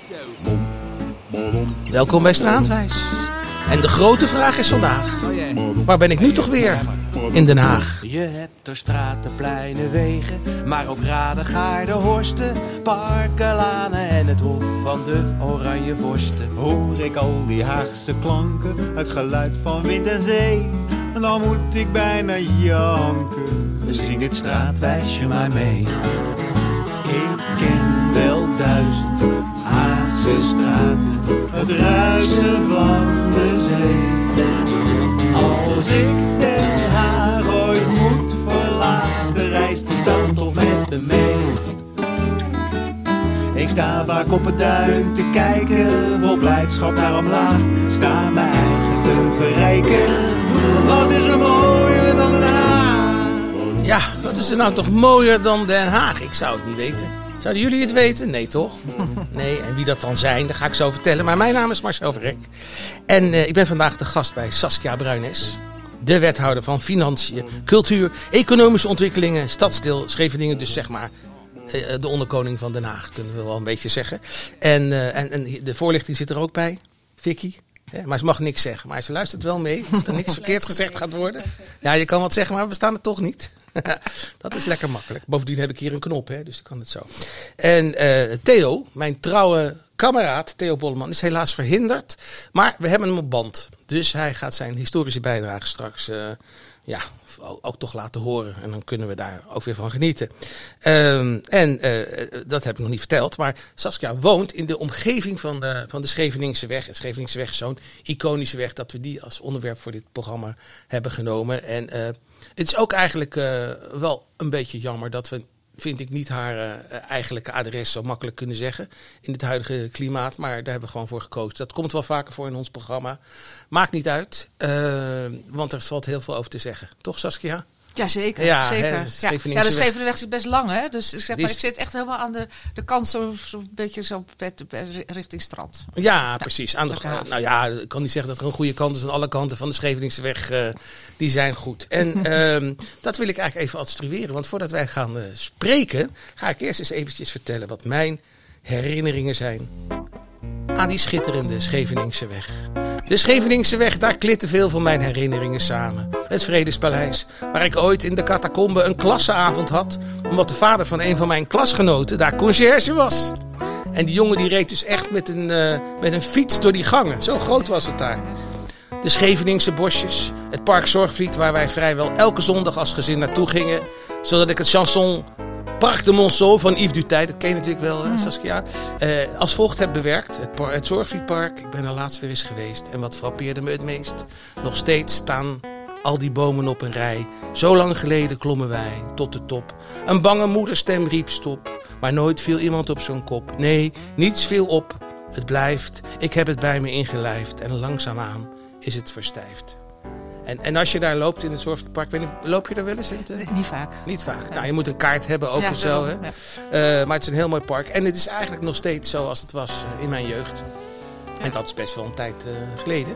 Welkom bij Straatwijs. En de grote vraag is vandaag, waar ben ik nu toch weer? In Den Haag. Je hebt er straten, pleinen, wegen, maar ook raden, gaarden, horsten, parken, lanen en het hof van de oranje vorsten. Hoor ik al die Haagse klanken, het geluid van wind en zee, en dan moet ik bijna janken. Zing het straatwijsje maar mee. Ik ken wel 1000 Haagse straten, het ruisen van de zee. Als ik Den Haag ooit moet verlaten, reist de stad toch met me mee. Ik sta vaak op het duin te kijken, vol blijdschap naar omlaag. Sta mijn eigen te verrijken, wat is er mooier dan Den Haag? Ja, wat is er nou toch mooier dan Den Haag? Ik zou het niet weten. Zouden jullie het weten? Nee, toch? Nee, en wie dat dan zijn, dat ga ik zo vertellen. Maar mijn naam is Marcel Verrek. En ik ben vandaag de gast bij Saskia Bruines. De wethouder van Financiën, Cultuur, Economische Ontwikkelingen, Stadsdeel, Scheveningen. Dus zeg maar de onderkoning van Den Haag, kunnen we wel een beetje zeggen. En de voorlichting zit er ook bij, Vicky. Ja, maar ze mag niks zeggen, maar ze luistert wel mee. Dat er niks verkeerd gezegd gaat worden. Ja, je kan wat zeggen, maar we staan er toch niet. Dat is lekker makkelijk. Bovendien heb ik hier een knop, hè, dus ik kan het zo. En Theo, mijn trouwe kameraad, Theo Bolleman, is helaas verhinderd. Maar we hebben hem op band. Dus hij gaat zijn historische bijdrage straks ook toch laten horen. En dan kunnen we daar ook weer van genieten. Dat heb ik nog niet verteld. Maar Saskia woont in de omgeving van de Scheveningse weg. Het Scheveningse weg is zo'n iconische weg dat we die als onderwerp voor dit programma hebben genomen. En het is ook eigenlijk wel een beetje jammer dat we, vind ik, niet haar eigenlijke adres zo makkelijk kunnen zeggen in het huidige klimaat. Maar daar hebben we gewoon voor gekozen. Dat komt wel vaker voor in ons programma. Maakt niet uit, want er valt heel veel over te zeggen. Toch, Saskia? Ja, zeker. Ja, zeker. Hè, de Scheveningseweg is best lang, hè? Dus zeg maar, ik zit echt helemaal aan de kant zo'n beetje zo richting strand. Ja, precies. Nou ja, ik kan niet zeggen dat er een goede kant is aan alle kanten van de Scheveningseweg. Die zijn goed. En dat wil ik eigenlijk even attribueren. Want voordat wij gaan spreken, ga ik eerst eens eventjes vertellen wat mijn herinneringen zijn aan die schitterende Scheveningse weg. De Scheveningse weg, daar klitten veel van mijn herinneringen samen. Het Vredespaleis, waar ik ooit in de catacombe een klasseavond had, omdat de vader van een van mijn klasgenoten daar conciërge was. En die jongen die reed dus echt met een fiets door die gangen. Zo groot was het daar. De Scheveningse bosjes, het park Zorgvliet, waar wij vrijwel elke zondag als gezin naartoe gingen, zodat ik het chanson Parc de Monceau van Yves Duteil, dat ken je natuurlijk wel, Saskia, als volgt heb bewerkt. Het Zorgvlietpark, ik ben er laatst weer eens geweest. En wat frappeerde me het meest? Nog steeds staan al die bomen op een rij. Zo lang geleden klommen wij tot de top. Een bange moederstem riep stop, maar nooit viel iemand op zo'n kop. Nee, niets viel op. Het blijft, ik heb het bij me ingelijfd en langzaamaan is het verstijfd. En als je daar loopt in het Zorgvlietpark, loop je er wel eens in? Niet vaak. Niet vaak. Ja. Nou, je moet een kaart hebben ook zo. Hè? Ja. Maar het is een heel mooi park. En het is eigenlijk nog steeds zoals het was in mijn jeugd. Ja. En dat is best wel een tijd geleden.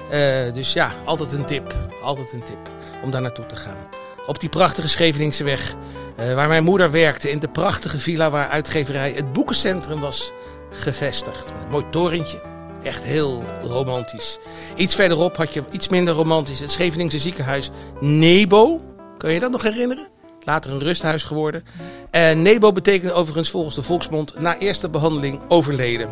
Dus ja, altijd een tip. Altijd een tip om daar naartoe te gaan. Op die prachtige Scheveningse weg, waar mijn moeder werkte, in de prachtige villa waar uitgeverij Het Boekencentrum was gevestigd. Met een mooi torentje. Echt heel romantisch. Iets verderop had je iets minder romantisch het Scheveningse ziekenhuis Nebo. Kan je dat nog herinneren? Later een rusthuis geworden. En Nebo betekent overigens volgens de volksmond na eerste behandeling overleden.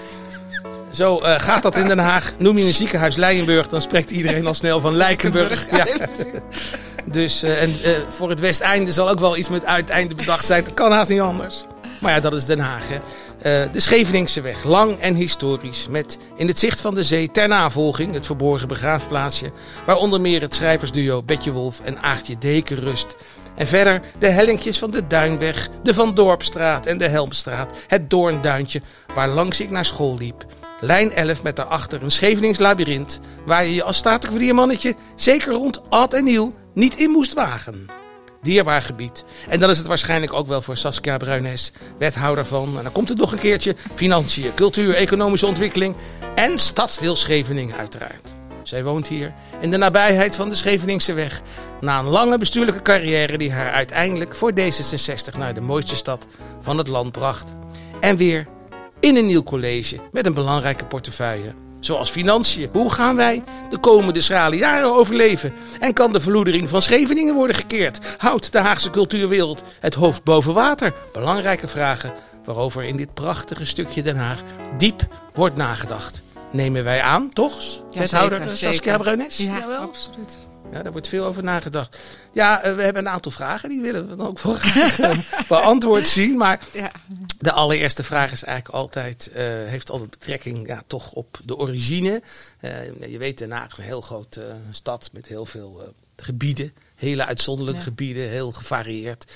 Zo gaat dat in Den Haag. Noem je een ziekenhuis Leijenburg, dan spreekt iedereen al snel van Lijkenburg. Ja. Dus voor het Westeinde zal ook wel iets met uiteinde bedacht zijn. Dat kan haast niet anders. Maar ja, dat is Den Haag, hè. De Scheveningse weg, lang en historisch, met in het zicht van de zee ter navolging het verborgen begraafplaatsje, waar onder meer het schrijversduo Betje Wolf en Aagtje Deken rust. En verder de hellinkjes van de Duinweg, de Van Dorpstraat en de Helmstraat, het Doornduintje, waar langs ik naar school liep. Lijn 11 met daarachter een Schevenings labyrint, waar je als statenkwartiermannetje zeker rond oud en nieuw niet in moest wagen. Dierbaar gebied. En dan is het waarschijnlijk ook wel voor Saskia Bruines, wethouder van, en dan komt het nog een keertje, Financiën, Cultuur, Economische Ontwikkeling en Stadsdeel Scheveningen uiteraard. Zij woont hier in de nabijheid van de Scheveningse weg, na een lange bestuurlijke carrière die haar uiteindelijk voor D66 naar de mooiste stad van het land bracht. En weer in een nieuw college met een belangrijke portefeuille. Zoals financiën. Hoe gaan wij de komende schrale jaren overleven? En kan de verloedering van Scheveningen worden gekeerd? Houdt de Haagse cultuurwereld het hoofd boven water? Belangrijke vragen waarover in dit prachtige stukje Den Haag diep wordt nagedacht. Nemen wij aan, toch? Wethouder Saskia Bruines? Ja, absoluut. Ja, daar wordt veel over nagedacht. Ja, we hebben een aantal vragen. Die willen we dan ook wel graag beantwoord zien. Maar de allereerste vraag is eigenlijk altijd, heeft altijd betrekking toch op de origine. Je weet, Den Haag is een heel grote stad met heel veel gebieden. Hele uitzonderlijke gebieden, heel gevarieerd.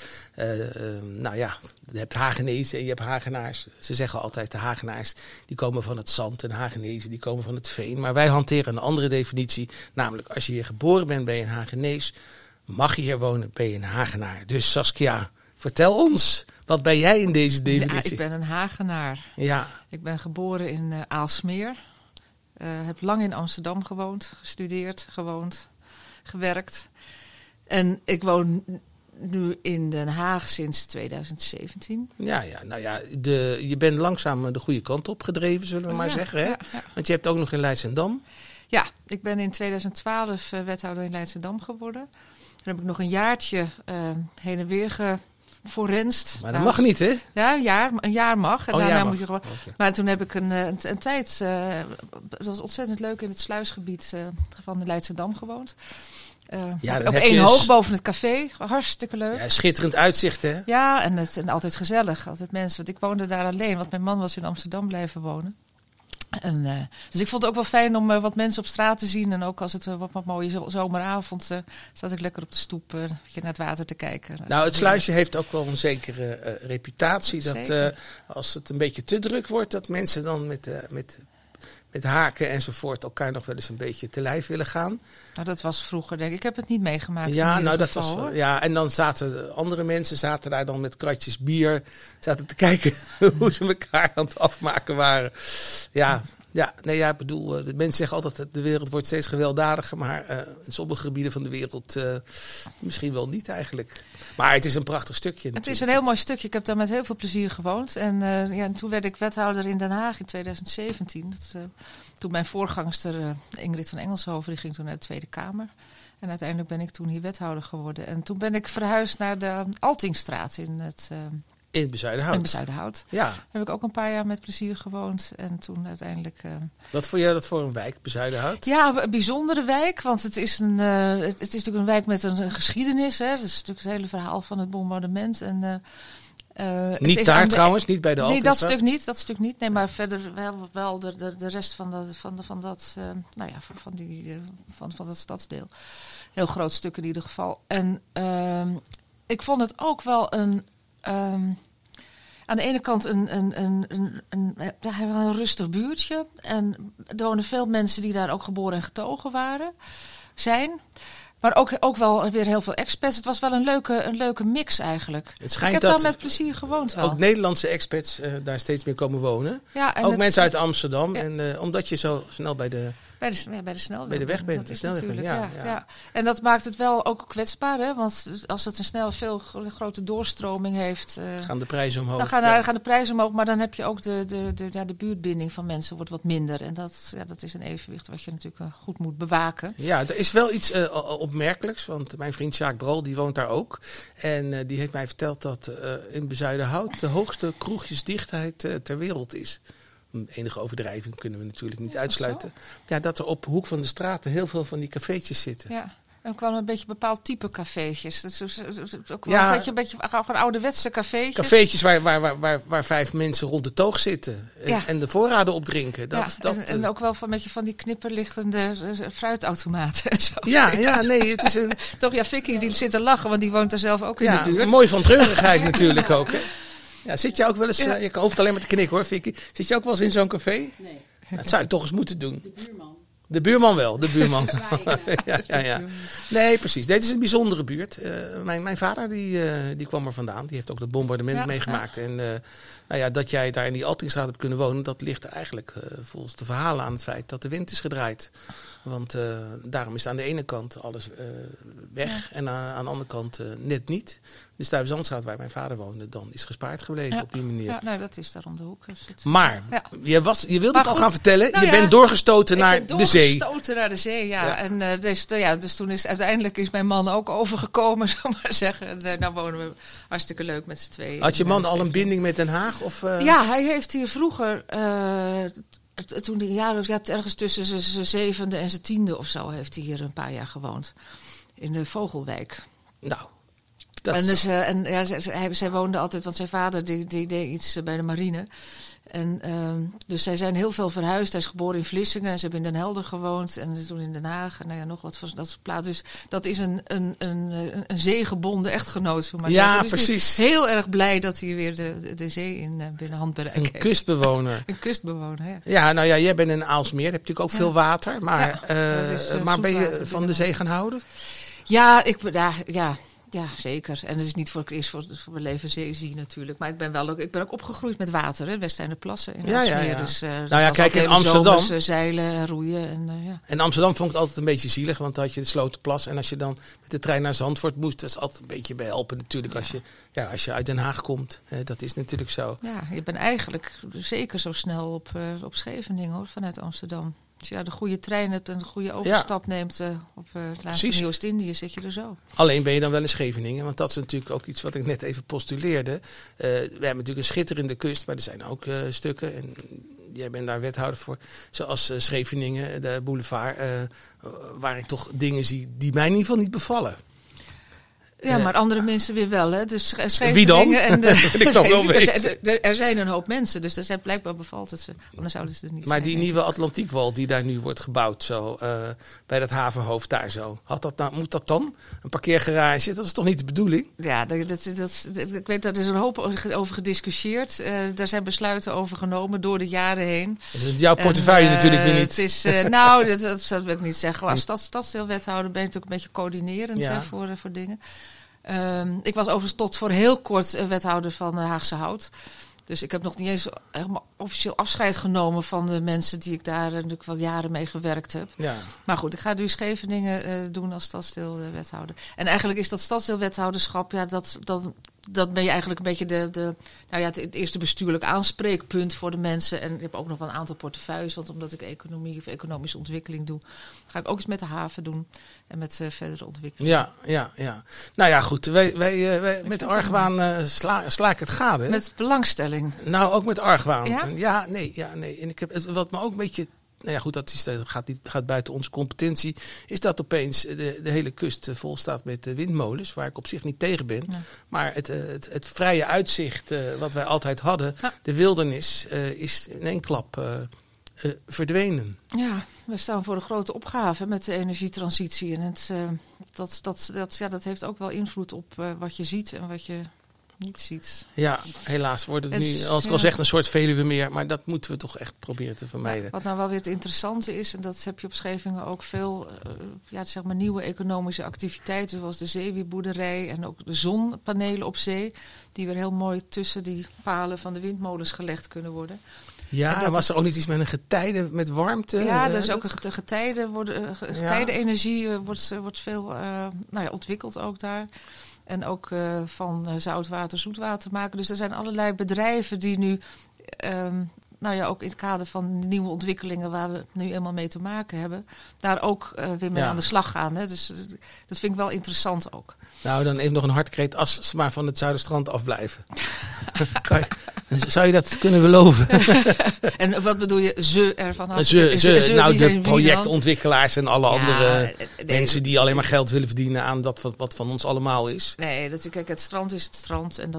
Je hebt Hagenezen en je hebt Hagenaars. Ze zeggen altijd de Hagenaars die komen van het zand en Hagenezen die komen van het veen. Maar wij hanteren een andere definitie. Namelijk als je hier geboren bent ben je een Hagenees. Mag je hier wonen ben je een Hagenaar. Dus Saskia, vertel ons, wat ben jij in deze definitie? Ja, ik ben een Hagenaar. Ja. Ik ben geboren in Aalsmeer. Heb lang in Amsterdam gewoond, gestudeerd, gewerkt. En ik woon nu in Den Haag sinds 2017. Je bent langzaam de goede kant op gedreven, zullen we maar zeggen. Hè? Ja. Want je hebt ook nog in Leidschendam. Ja, ik ben in 2012 wethouder in Leidschendam geworden. Dan heb ik nog een jaartje heen en weer geforenst. Maar dat mag niet, hè? Ja, een jaar mag. En daarna moet je gewoon. Okay. Maar toen heb ik een tijd, dat was ontzettend leuk, in het sluisgebied van de Leidschendam gewoond. Op één hoog boven het café. Hartstikke leuk. Ja, schitterend uitzicht, hè? Ja, en altijd gezellig. Altijd mensen. Want ik woonde daar alleen, want mijn man was in Amsterdam blijven wonen. Dus ik vond het ook wel fijn om wat mensen op straat te zien. En ook als het wat mooie zomeravond zat ik lekker op de stoep naar het water te kijken. Nou, het sluisje heeft ook wel een zekere reputatie. Dat als het een beetje te druk wordt, dat mensen dan met haken enzovoort elkaar nog wel eens een beetje te lijf willen gaan. Nou, dat was vroeger, denk ik. Ik heb het niet meegemaakt. Ja, in dat geval, was. Ja, en dan zaten andere mensen daar dan met kratjes bier, zaten te kijken hoe ze elkaar aan het afmaken waren. Ik bedoel, de mensen zeggen altijd dat de wereld wordt steeds gewelddadiger, maar in sommige gebieden van de wereld misschien wel niet eigenlijk. Maar het is een prachtig stukje. Het is een heel mooi stukje. Ik heb daar met heel veel plezier gewoond. En toen werd ik wethouder in Den Haag in 2017. Toen mijn voorgangster Ingrid van Engelshoven, die ging toen naar de Tweede Kamer. En uiteindelijk ben ik toen hier wethouder geworden. En toen ben ik verhuisd naar de Altingstraat in het Bezuidenhout. Ja. Daar heb ik ook een paar jaar met plezier gewoond. En toen uiteindelijk... Wat vond jij dat voor een wijk, Bezuidenhout? Ja, een bijzondere wijk. Want het is natuurlijk een wijk met een geschiedenis. Hè. Dat is natuurlijk het hele verhaal van het bombardement. En, niet daar trouwens, niet bij de Altingstraat? Nee, dat stuk niet. Nee, maar verder wel de rest van dat stadsdeel. Heel groot stuk in ieder geval. En ik vond het ook wel aan de ene kant een rustig buurtje. En er wonen veel mensen die daar ook geboren en getogen zijn. Maar ook wel weer heel veel expats. Het was wel een leuke mix eigenlijk. Het schijnt ik heb daar met plezier gewoond wel. Ook Nederlandse expats daar steeds meer komen wonen. Ja, en ook mensen uit Amsterdam. Ja. En omdat je zo snel bij de snelweg. Bij de weg bent. Dat is natuurlijk, ja. En dat maakt het wel ook kwetsbaar. Hè? Want als het veel grote doorstroming heeft... gaan de prijzen omhoog. Dan gaan de prijzen omhoog. Maar dan heb je ook de buurtbinding van mensen wordt wat minder. En dat is een evenwicht wat je natuurlijk goed moet bewaken. Ja, er is wel iets opmerkelijks. Want mijn vriend Sjaak Brol, die woont daar ook. En die heeft mij verteld dat in Bezuidenhout de hoogste kroegjesdichtheid ter wereld is. Enige overdrijving kunnen we natuurlijk niet uitsluiten. Ja, dat er op de hoek van de straten heel veel van die cafeetjes zitten. Ja, en ook wel een beetje een bepaald type cafeetjes. Dat is ook wel een beetje van ouderwetse cafeetjes. Cafeetjes waar 5 mensen rond de toog zitten. En de voorraden opdrinken. En ook wel van die knipperlichtende fruitautomaten. En zo. Het is een... Toch, Vicky die zit te lachen, want die woont daar zelf ook in de buurt. Mooi van treurigheid natuurlijk ook, hè? Ja, zit je ook wel eens, je hoeft alleen maar te knikken hoor, Vicky. Zit je ook wel eens in zo'n café? Nee. Dat zou je toch eens moeten doen. De buurman. De buurman wel, de buurman. Ja. Nee, precies. Dit is een bijzondere buurt. Mijn vader die kwam er vandaan. Die heeft ook dat bombardement meegemaakt. En dat jij daar in die Altingstraat hebt kunnen wonen, dat ligt er eigenlijk volgens de verhalen aan het feit dat de wind is gedraaid. Want daarom is aan de ene kant alles weg en aan de andere kant net niet. de Stuyvesantstraat waar mijn vader woonde dan is gespaard gebleven op die manier. Ja, nou, dat is daar om de hoek. Maar je wilde het al gaan vertellen. Nou, je bent doorgestoten naar de zee. Doorgestoten naar de zee, ja. En dus toen uiteindelijk is mijn man ook overgekomen, zou ik maar zeggen. En nou wonen we hartstikke leuk met z'n tweeën. Had je man al een binding met Den Haag? Of, Ja, hij heeft hier vroeger... toen hij jaren ergens tussen zijn 7e en zijn 10e of zo heeft hij hier een paar jaar gewoond. In de Vogelwijk. Nou, zij woonde altijd, want zijn vader die deed iets bij de marine. En dus zij zijn heel veel verhuisd. Hij is geboren in Vlissingen en ze hebben in Den Helder gewoond. En toen in Den Haag. En nog wat van dat soort plaatsen. Dus dat is een zeegebonden echtgenoot. Maar ja, dus precies. Die is heel erg blij dat hij weer de zee binnen handbereik heeft. Een kustbewoner. Een kustbewoner, ja. Ja, nou ja, jij bent in Aalsmeer. Heb je natuurlijk ook veel water. Maar, maar ben je van de zee gaan houden? Ja, ja, zeker. En het is niet voor het eerst voor mijn leven zee natuurlijk. Maar ik ben ook opgegroeid met water. Hè? Westijnderplassen in Aalsmeer. Ja. Dus, kijk, in Amsterdam... Zomers, zeilen en roeien. In Amsterdam vond ik het altijd een beetje zielig. Want dan had je de Slotenplas. En als je dan met de trein naar Zandvoort moest... dat is altijd een beetje behelpen natuurlijk. Als je uit Den Haag komt. Dat is natuurlijk zo. Ja, je bent eigenlijk zeker zo snel op Scheveningen, hoor, vanuit Amsterdam. Als je de goede trein hebt en de goede overstap neemt op Nieuw-Oost-Indië, zit je er zo. Alleen ben je dan wel in Scheveningen, want dat is natuurlijk ook iets wat ik net even postuleerde. We hebben natuurlijk een schitterende kust, maar er zijn ook stukken, en jij bent daar wethouder voor, zoals Scheveningen, de boulevard, waar ik toch dingen zie die mij in ieder geval niet bevallen. Ja, maar andere mensen weer wel, hè. Dus wie dan? Er zijn een hoop mensen, dus blijkbaar bevalt het ze. Anders zouden ze er niet maar zijn. Die nieuwe Atlantiekwal die daar nu wordt gebouwd, zo bij dat havenhoofd daar zo. Moet dat dan? Een parkeergarage? Dat is toch niet de bedoeling? Ja, ik weet dat er is een hoop over gediscussieerd. Daar zijn besluiten over genomen door de jaren heen. Dus jouw portefeuille natuurlijk weer niet. Het is, dat wil ik niet zeggen. Als stadsdeelwethouder ben je natuurlijk een beetje coördinerend voor dingen. Ik was overigens tot voor heel kort wethouder van Haagse Hout. Dus ik heb nog niet eens helemaal officieel afscheid genomen van de mensen die ik daar natuurlijk wel jaren mee gewerkt heb. Ja. Maar goed, ik ga nu Scheveningen doen als stadsdeelwethouder. En eigenlijk is dat stadsdeelwethouderschap, dat ben je eigenlijk een beetje het eerste bestuurlijk aanspreekpunt voor de mensen. En ik heb ook nog wel een aantal portefeuilles, want omdat ik economie of economische ontwikkeling doe, ga ik ook eens met de haven doen en met verdere ontwikkeling. Ja. Nou ja, goed. Wij met argwaan sla ik het gade. Met belangstelling. Nou, ook met argwaan. Ja? Ja, nee. En ik heb wat me ook een beetje... Nou ja, goed, dat gaat buiten onze competentie. Is dat opeens de hele kust vol staat met windmolens, waar ik op zich niet tegen ben. Ja. Maar het vrije uitzicht wat wij altijd hadden, de wildernis, is in één klap verdwenen. Ja, we staan voor een grote opgave met de energietransitie. En dat heeft ook wel invloed op wat je ziet en wat je niet ziet. Ja, helaas wordt het nu, als ik al zeg, een soort Veluwe meer. Maar dat moeten we toch echt proberen te vermijden. Wat nou wel weer het interessante is, en dat heb je op Scheveningen ook veel nieuwe economische activiteiten, zoals de zeewierboerderij en ook de zonpanelen op zee, die weer heel mooi tussen die palen van de windmolens gelegd kunnen worden. Ja, en was er ook niet iets met een getijde, met warmte? Ja, er is ook een getijdenenergie wordt veel ontwikkeld ook daar. En ook van zoutwater, zoetwater maken. Dus er zijn allerlei bedrijven die nu, ook in het kader van de nieuwe ontwikkelingen waar we nu eenmaal mee te maken hebben, daar ook weer mee aan de slag gaan. Hè. Dus dat vind ik wel interessant ook. Nou, dan even nog een hartkreet, als ze maar van het Zuiderstrand afblijven. Zou je dat kunnen beloven? En wat bedoel je, ze ervan af? De projectontwikkelaars en alle andere mensen die alleen maar geld willen verdienen aan dat wat van ons allemaal is. Nee, kijk, het strand is het strand en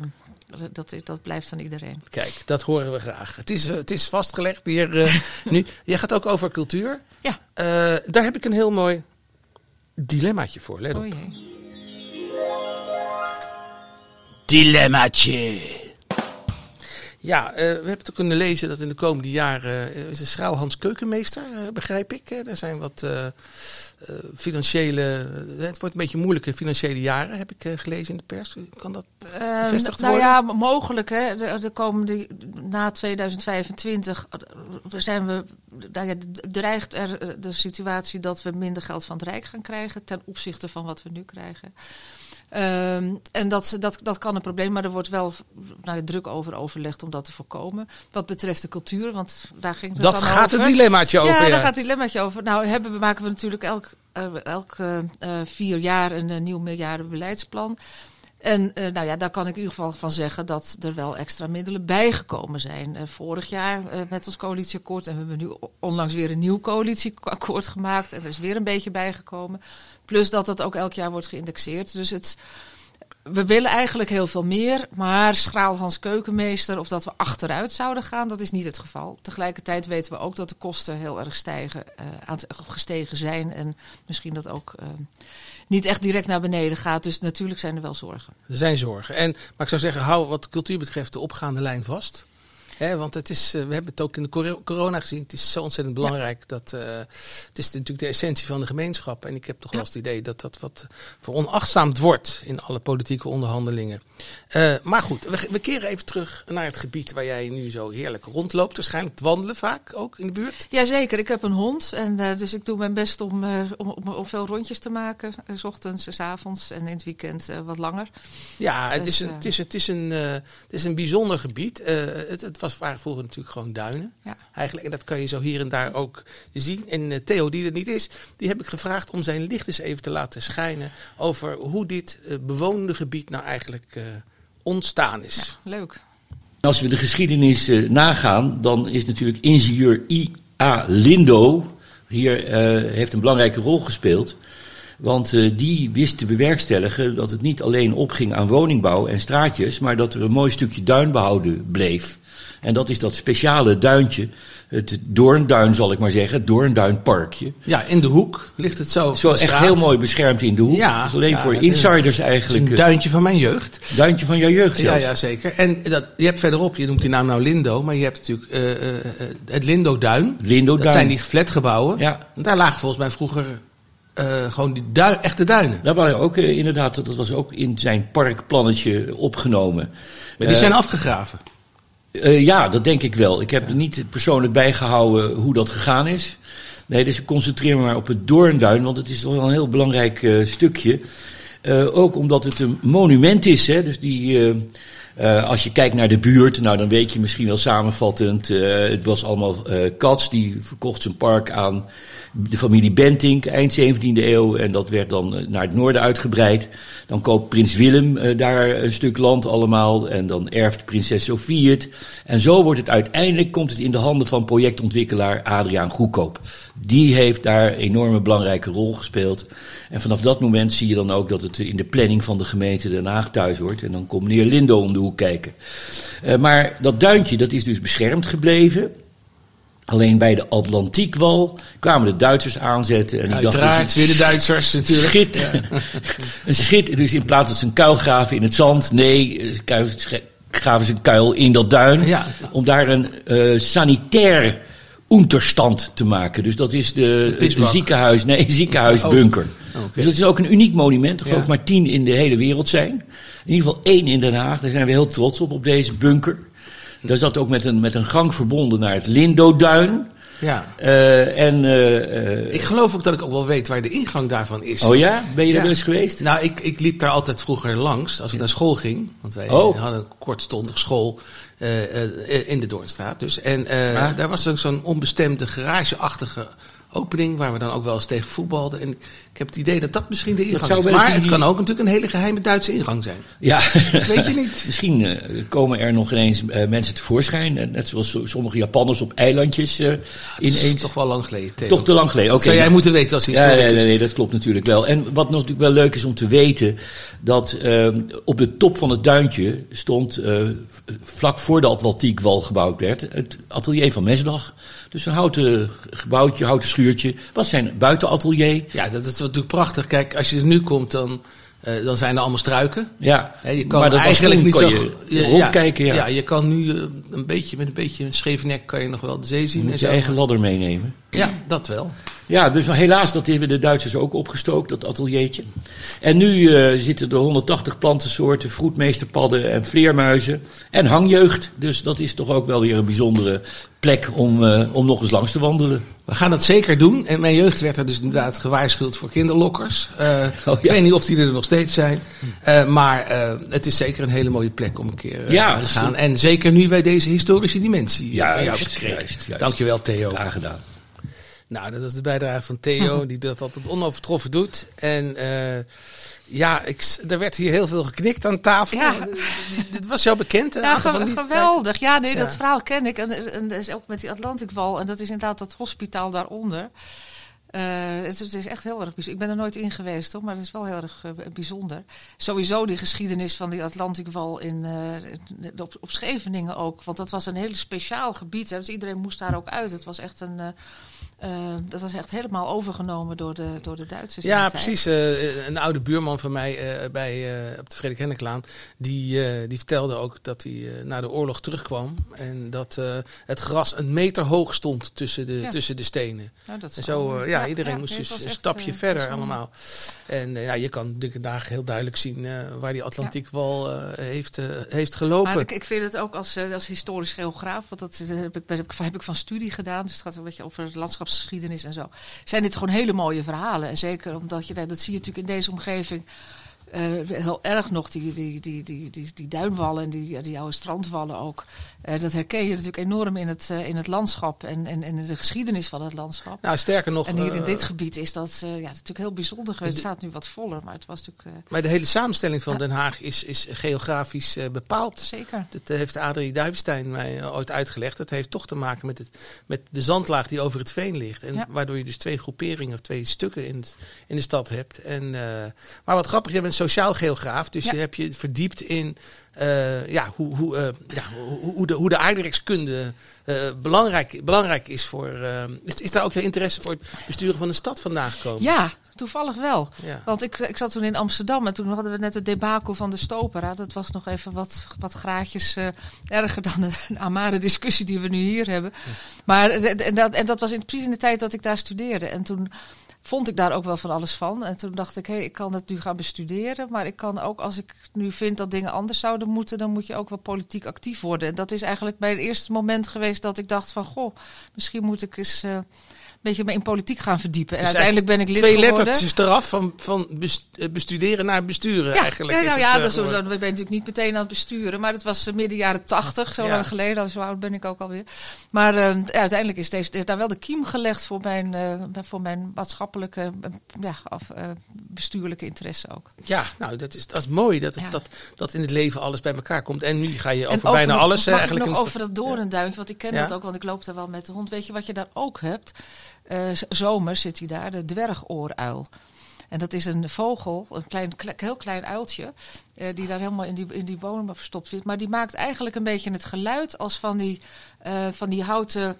dat blijft van iedereen. Kijk, dat horen we graag. Het is vastgelegd hier nu. Jij gaat ook over cultuur. Ja. Daar heb ik een heel mooi dilemmaatje voor. Let op. Dilemmaatje. Ja, we hebben het ook kunnen lezen dat in de komende jaren is een Schraalhans keukenmeester, begrijp ik. Er zijn wat financiële, het wordt een beetje moeilijke financiële jaren, heb ik gelezen in de pers. Kan dat bevestigd worden? Ja, mogelijk. Hè. De komende, na 2025 dreigt er de situatie dat we minder geld van het Rijk gaan krijgen ten opzichte van wat we nu krijgen. En dat kan een probleem, maar er wordt wel druk over overlegd om dat te voorkomen. Wat betreft de cultuur, want daar ging het dat dan gaat over. Het dilemmaatje over. Ja, daar gaat het dilemmaatje over. Nou, maken we natuurlijk elk 4 jaar een nieuw meerjarenbeleidsplan. En daar kan ik in ieder geval van zeggen dat er wel extra middelen bijgekomen zijn. Vorig jaar met ons coalitieakkoord. En we hebben nu onlangs weer een nieuw coalitieakkoord gemaakt. En er is weer een beetje bijgekomen. Plus dat het ook elk jaar wordt geïndexeerd. Dus we willen eigenlijk heel veel meer. Maar schraal Hans Keukenmeester of dat we achteruit zouden gaan, dat is niet het geval. Tegelijkertijd weten we ook dat de kosten heel erg gestegen zijn. En misschien dat ook niet echt direct naar beneden gaat. Dus natuurlijk zijn er wel zorgen. Er zijn zorgen. Maar ik zou zeggen, hou wat de cultuur betreft de opgaande lijn vast. Want we hebben het ook in de corona gezien. Het is zo ontzettend belangrijk. Dat het is natuurlijk de essentie van de gemeenschap. En ik heb toch wel eens het idee dat dat wat veronachtzaamd wordt in alle politieke onderhandelingen. Maar goed, we keren even terug naar het gebied waar jij nu zo heerlijk rondloopt. Waarschijnlijk wandelen vaak ook in de buurt. Jazeker, ik heb een hond. En dus ik doe mijn best om veel rondjes te maken. 's Ochtends, 's avonds en in het weekend wat langer. Ja, het is een bijzonder gebied. Het waren vroeger natuurlijk gewoon duinen. Ja. Eigenlijk, en dat kan je zo hier en daar ook zien. En Theo, die er niet is, die heb ik gevraagd om zijn licht eens even te laten schijnen over hoe dit bewoonde gebied nou eigenlijk ontstaan is. Ja, leuk. Als we de geschiedenis nagaan, dan is natuurlijk ingenieur I.A. Lindo hier heeft een belangrijke rol gespeeld. Want die wist te bewerkstelligen dat het niet alleen opging aan woningbouw en straatjes, maar dat er een mooi stukje duin behouden bleef. En dat is dat speciale duintje, het Doornduin zal ik maar zeggen, het Doornduinparkje. Ja, in de hoek ligt het zo. Zo echt heel mooi beschermd in de hoek. Ja, dat is alleen voor insiders eigenlijk. Een duintje van mijn jeugd. Duintje van jouw jeugd zelfs. Ja, zeker. En je hebt verderop, je noemt die naam nou Lindo, maar je hebt natuurlijk het Lindoduin. Dat zijn die flatgebouwen. Ja. Daar lagen volgens mij vroeger gewoon die echte duinen. Dat waren ook inderdaad, dat was ook in zijn parkplannetje opgenomen. Maar die zijn afgegraven. Ja, dat denk ik wel. Ik heb er niet persoonlijk bijgehouden hoe dat gegaan is. Nee, dus ik concentreer me maar op het Doornduin, want het is toch wel een heel belangrijk stukje. Ook omdat het een monument is, hè. Dus als je kijkt naar de buurt, nou dan weet je misschien wel samenvattend. Het was allemaal Cats, die verkocht zijn park aan de familie Bentinck eind 17e eeuw. En dat werd dan naar het noorden uitgebreid. Dan koopt prins Willem daar een stuk land allemaal. En dan erft prinses Sophie het. En zo komt het in de handen van projectontwikkelaar Adriaan Goedkoop. Die heeft daar een enorme belangrijke rol gespeeld. En vanaf dat moment zie je dan ook dat het in de planning van de gemeente Den Haag thuis hoort. En dan komt meneer Lindo om de hoek kijken. Maar dat duintje, dat is dus beschermd gebleven. Alleen bij de Atlantiekwal kwamen de Duitsers aanzetten. En uiteraard, weer de Duitsers natuurlijk. Dus in plaats dat ze een kuil graven in het zand, nee, graven ze een kuil in dat duin. Ja. Om daar een sanitair unterstand te maken. Dus dat is een ziekenhuisbunker. Okay. Dus dat is ook een uniek monument. Er gaan ook maar 10 in de hele wereld zijn. In ieder geval 1 in Den Haag. Daar zijn we heel trots op deze bunker. Daar zat ook met een gang verbonden naar het Lindoduin. Ja. Ik geloof ook dat ik ook wel weet waar de ingang daarvan is. Oh ja? Ben je er wel eens geweest? Nou, ik liep daar altijd vroeger langs als ik naar school ging. Want wij hadden een kortstondig school in de Doornstraat. Dus. En daar was ook zo'n onbestemde garageachtige opening waar we dan ook wel eens tegen voetbalden. En ik heb het idee dat dat misschien de ingang is. Maar het kan ook natuurlijk een hele geheime Duitse ingang zijn. Ja. Dat weet je niet. Misschien komen er nog ineens mensen tevoorschijn. Net zoals sommige Japanners op eilandjes ineens. Dat is toch wel lang geleden, Theo. Toch te lang geleden. Dat zou jij moeten weten als historicus. Nee, dat klopt natuurlijk wel. En wat natuurlijk wel leuk is om te weten, dat op de top van het duintje stond, vlak voor de Atlantiekwal gebouwd werd, het atelier van Mesdag. Dus een houten gebouwtje, houten schuurtje, was zijn buitenatelier. Ja, dat is natuurlijk prachtig. Kijk, als je er nu komt, dan zijn er allemaal struiken. Ja, je kan maar dat eigenlijk niet zo rondkijken. Ja, je kan nu met een beetje een scheef nek kan je nog wel de zee zien. Je moet je eigen ladder meenemen. Ja, dat wel. Ja, dus helaas, dat hebben de Duitsers ook opgestookt, dat ateliertje. En nu zitten er 180 plantensoorten, vroedmeesterpadden en vleermuizen en hangjeugd. Dus dat is toch ook wel weer een bijzondere plek om nog eens langs te wandelen. We gaan dat zeker doen. En mijn jeugd werd er dus inderdaad gewaarschuwd voor kinderlokkers. Ik weet niet of die er nog steeds zijn. Maar het is zeker een hele mooie plek om een keer te gaan. En zeker nu wij deze historische dimensie van jou gekregen. Juist. Dankjewel, Theo. Graag gedaan. Nou, dat was de bijdrage van Theo, die dat altijd onovertroffen doet. En er werd hier heel veel geknikt aan tafel. Ja. Dit was jou bekend? Geweldig. Ja, nee, dat verhaal ken ik. En is ook met die Atlantikwall. En dat is inderdaad dat hospitaal daaronder. Het is echt heel erg bijzonder. Ik ben er nooit in geweest, hoor, maar het is wel heel erg bijzonder. Sowieso die geschiedenis van die Atlantikwall op Scheveningen ook. Want dat was een heel speciaal gebied. Hè, dus iedereen moest daar ook uit. Het was echt dat was echt helemaal overgenomen door de Duitsers. Ja, precies. Een oude buurman van mij op de Frederik Hendriklaan, die vertelde ook dat hij na de oorlog terugkwam en dat het gras 1 meter hoog stond tussen de stenen. Nou, dat en zo, iedereen moest dus een stapje verder allemaal. En je kan natuurlijk vandaag heel duidelijk zien waar die Atlantikwall heeft gelopen. Maar ik vind het ook als historisch geograaf, want dat heb ik van studie gedaan, dus het gaat een beetje over het landschapsgeschiedenis en zo. Zijn dit gewoon hele mooie verhalen. En zeker omdat dat zie je natuurlijk in deze omgeving heel erg nog, die duinwallen en die oude strandwallen ook. Dat herken je natuurlijk enorm in het landschap en in de geschiedenis van het landschap. Nou, sterker nog. En hier in dit gebied is dat natuurlijk heel bijzonder geweest. Het staat nu wat voller, maar het was natuurlijk. Maar de hele samenstelling van Den Haag is geografisch bepaald. Zeker. Dat heeft Adrie Duivenstein mij ooit uitgelegd. Dat heeft toch te maken met de zandlaag die over het veen ligt. En waardoor je dus 2 groeperingen of 2 stukken in de stad hebt. Maar wat grappig, je bent sociaal geograaf, dus je hebt je verdiept in hoe de aardrijkskunde belangrijk is voor. Is daar ook je interesse voor het besturen van de stad vandaan gekomen? Ja, toevallig wel. Ja. Want ik zat toen in Amsterdam en toen hadden we net het debakel van de Stopera. Dat was nog even wat graadjes erger dan de amare discussie die we nu hier hebben. Ja. Maar dat was precies in de tijd dat ik daar studeerde. En toen vond ik daar ook wel van alles van. En toen dacht ik, ik kan het nu gaan bestuderen. Maar ik kan ook, als ik nu vind dat dingen anders zouden moeten, dan moet je ook wel politiek actief worden. En dat is eigenlijk bij het eerste moment geweest dat ik dacht van, misschien moet ik eens een beetje in politiek gaan verdiepen. En dus uiteindelijk ben ik lid geworden. 2 lettertjes eraf van bestuderen naar besturen eigenlijk. Dan ben je natuurlijk niet meteen aan het besturen. Maar het was midden jaren 80, zo lang geleden. Zo oud ben ik ook alweer. Maar uiteindelijk is daar wel de kiem gelegd voor mijn maatschappelijke bestuurlijke interesse ook. Ja, nou dat is mooi dat in het leven alles bij elkaar komt. En nu ga je over bijna alles eigenlijk. Nog over dat doornduimpje, want ik ken dat ook, want ik loop daar wel met de hond. Weet je wat je daar ook hebt? Zomers zit hij daar, de dwergooruil. En dat is een vogel, een heel klein uiltje, die daar helemaal in die bomen verstopt zit. Maar die maakt eigenlijk een beetje het geluid als van die houten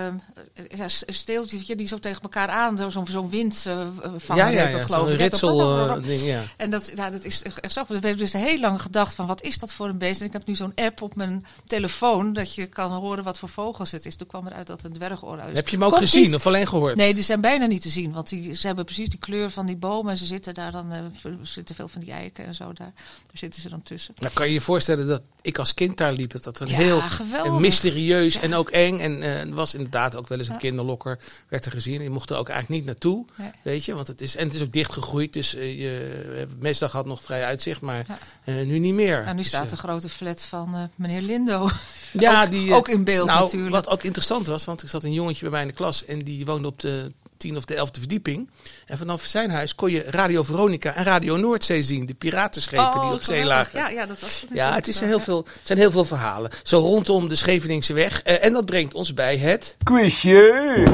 steeltjes die zo tegen elkaar aan, zo'n wind vangen. Dat geloof ik. Ritselding, ja. En dat is echt zo. We hebben dus heel lang gedacht van, wat is dat voor een beest? En ik heb nu zo'n app op mijn telefoon dat je kan horen wat voor vogels het is. Toen kwam eruit dat het een dwergooruil is. Heb je hem ook gezien of alleen gehoord? Nee, die zijn bijna niet te zien, want ze hebben precies die kleur van die bomen en ze zitten daar dan, zitten veel van die eiken en zo daar zitten ze dan tussen. Nou, kan je je voorstellen dat ik als kind daar liep, dat een heel mysterieus en ook eng. En was inderdaad ook wel eens een kinderlokker, werd er gezien. Je mocht er ook eigenlijk niet naartoe, weet je. Want het is ook dichtgegroeid, dus meestal had nog vrij uitzicht, maar nu niet meer. Nou, nu staat de grote flat van meneer Lindo ook in beeld natuurlijk. Wat ook interessant was, want er zat een jongetje bij mij in de klas en die woonde op de 10e of de 11e verdieping. En vanaf zijn huis kon je Radio Veronica en Radio Noordzee zien. De piratenschepen die op zee lagen. Ja, dat was het. Ja, het zijn heel veel verhalen. Zo rondom de Scheveningse weg. En dat brengt ons bij het quizje.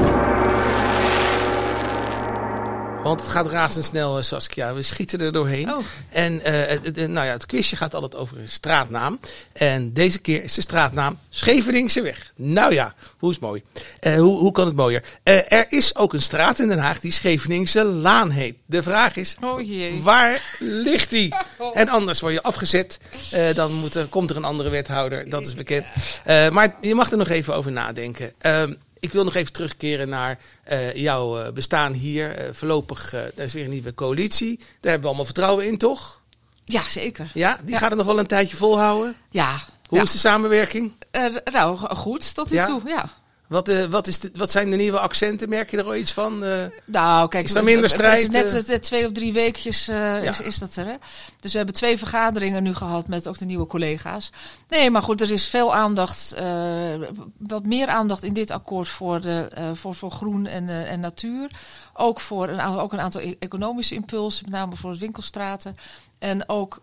Want het gaat razendsnel, Saskia. We schieten er doorheen. Oh. En het quizje gaat altijd over een straatnaam. En deze keer is de straatnaam Scheveningse weg. Nou ja, hoe is mooi. Hoe kan het mooier? Er is ook een straat in Den Haag die Scheveningse Laan heet. De vraag is, waar ligt die? En anders word je afgezet. Dan komt er een andere wethouder. Dat is bekend. Maar je mag er nog even over nadenken. Ik wil nog even terugkeren naar jouw bestaan hier. Voorlopig, er is weer een nieuwe coalitie. Daar hebben we allemaal vertrouwen in, toch? Ja, zeker. Ja, die gaat het nog wel een tijdje volhouden? Ja. Hoe is de samenwerking? Goed, tot nu toe, ja. Wat zijn de nieuwe accenten? Merk je er al iets van? Kijk, is er minder strijd? Het is net 2 of 3 weekjes is dat er. Hè? Dus we hebben 2 vergaderingen nu gehad met ook de nieuwe collega's. Nee, maar goed, er is veel aandacht, wat meer aandacht in dit akkoord voor groen en natuur. Ook voor een aantal economische impulsen, met name voor winkelstraten. En ook,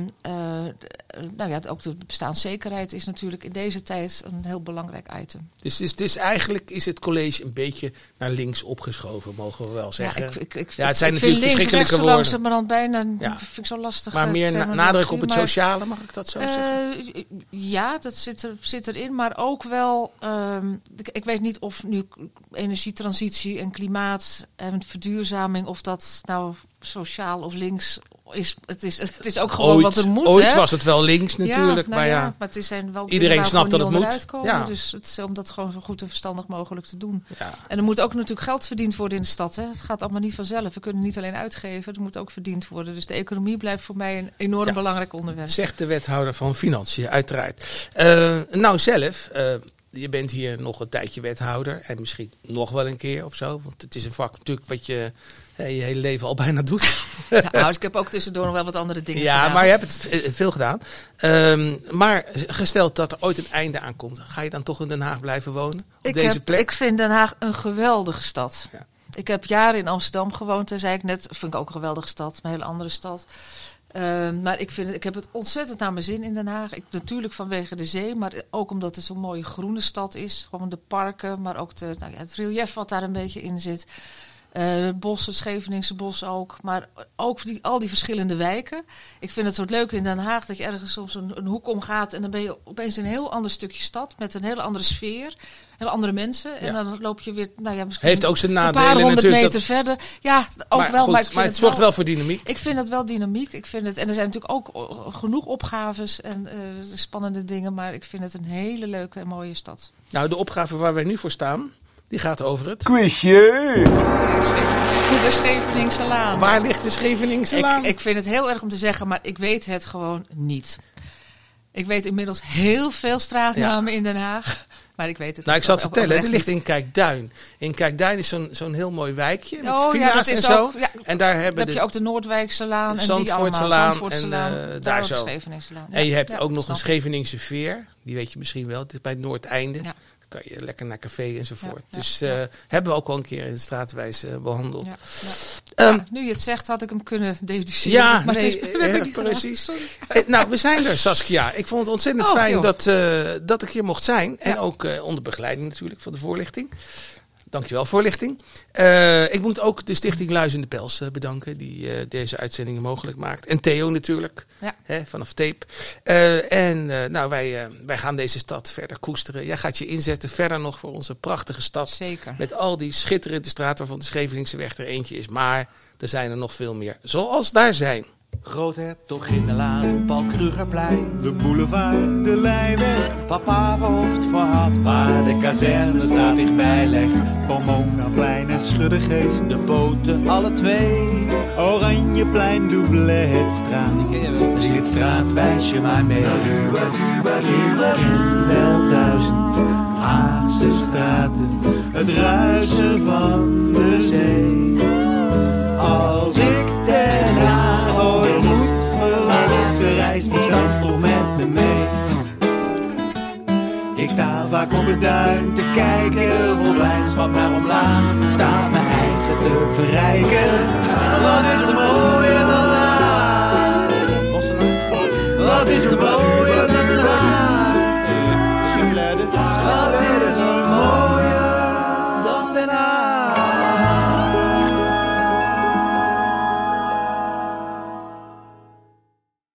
ook de bestaanszekerheid is natuurlijk in deze tijd een heel belangrijk item. Dus eigenlijk is het college een beetje naar links opgeschoven, mogen we wel zeggen. Ja, het zijn natuurlijk verschrikkelijke woorden. Langzamerhand bijna, vind ik zo lastig. Maar meer nadruk op het sociale, mag ik dat zo zeggen? Ja, dat zit erin. Maar ook wel, ik weet niet of nu energietransitie en klimaat en verduurzaming, of dat nou sociaal of links is. Het is ook gewoon wat er moet. Ooit was het wel links natuurlijk. Maar het zijn wel iedereen snapt dat het moet. Ja. Dus het is om dat gewoon zo goed en verstandig mogelijk te doen. Ja. En er moet ook natuurlijk geld verdiend worden in de stad. Hè. Het gaat allemaal niet vanzelf. We kunnen niet alleen uitgeven. Er moet ook verdiend worden. Dus de economie blijft voor mij een enorm belangrijk onderwerp. Zegt de wethouder van Financiën, uiteraard. Zelf... je bent hier nog een tijdje wethouder en misschien nog wel een keer of zo. Want het is een vak natuurlijk wat je je hele leven al bijna doet. Ik heb ook tussendoor nog wel wat andere dingen gedaan. Ja, maar je hebt het veel gedaan. Maar gesteld dat er ooit een einde aankomt, ga je dan toch in Den Haag blijven wonen? Op deze plek? Ik vind Den Haag een geweldige stad. Ja. Ik heb jaren in Amsterdam gewoond, daar zei ik net. Vind ik ook een geweldige stad, een hele andere stad. Maar ik heb het ontzettend naar mijn zin in Den Haag. Natuurlijk vanwege de zee, maar ook omdat het zo'n mooie groene stad is. Gewoon de parken, maar ook het relief wat daar een beetje in zit. Bos, het Scheveningse bos ook. Maar ook al die verschillende wijken. Ik vind het zo leuk in Den Haag dat je ergens soms een hoek omgaat en dan ben je opeens in een heel ander stukje stad met een hele andere sfeer. Hele andere mensen. En dan loop je weer, misschien heeft ook zijn nadelen, een paar honderd meter verder. Ja, ook maar wel. Goed, maar het zorgt wel voor dynamiek. Ik vind het wel dynamiek. En er zijn natuurlijk ook genoeg opgaves en spannende dingen. Maar ik vind het een hele leuke en mooie stad. Nou, de opgave waar wij nu voor staan, die gaat over het quizje. De Scheveningse Laan. Waar ligt de Scheveningse Laan? Ik vind het heel erg om te zeggen, maar ik weet het gewoon niet. Ik weet inmiddels heel veel straatnamen in Den Haag. Maar ik weet het ik zal het vertellen. Die ligt in Kijkduin. In Kijkduin is zo'n heel mooi wijkje. Met villa's en zo. Ook, en daar heb je ook de Noordwijkse Laan. En Zandvoortse Laan. En daar zo. Scheveningse Laan. En je hebt ook nog een Scheveningse Veer. Die weet je misschien wel. Het is bij het Noordeinde. Ja. Dan kan je lekker naar café enzovoort. Hebben we ook al een keer in de straatwijze behandeld. Nu je het zegt, had ik hem kunnen deduceren. Ja, maar precies. We zijn er, Saskia. Ik vond het ontzettend fijn dat ik hier mocht zijn. En ook onder begeleiding natuurlijk van de voorlichting. Dankjewel, voorlichting. Ik moet ook de Stichting Luis in de Pels bedanken, die deze uitzendingen mogelijk maakt. En Theo natuurlijk, vanaf Tape. Wij gaan deze stad verder koesteren. Jij gaat je inzetten verder nog voor onze prachtige stad. Zeker. Met al die schitterende straten waarvan de Scheveningse weg er eentje is. Maar er zijn er nog veel meer, zoals daar zijn. Groothertog in de Laan, Paul Krugerplein, de boulevard, de Leijweg, Papa verhoofd voor had, waar de kazerne staat dichtbij legt. Pomonaplein en Schuddegeest, de poten alle twee, Oranjeplein, Doubletstraat, de Slitstraat, wijs je maar mee. Ik ken wel 1000 Haagse straten, het ruisen van de zee. Als ik Den Haag ooit moet verlaten, reist die stad toch met me mee. Ik sta vaak op het duin te kijken, vol blijdschap naar omlaag. Sta mijn eigen te verrijken, wat is er mooier dan daar? Wat is er mooier?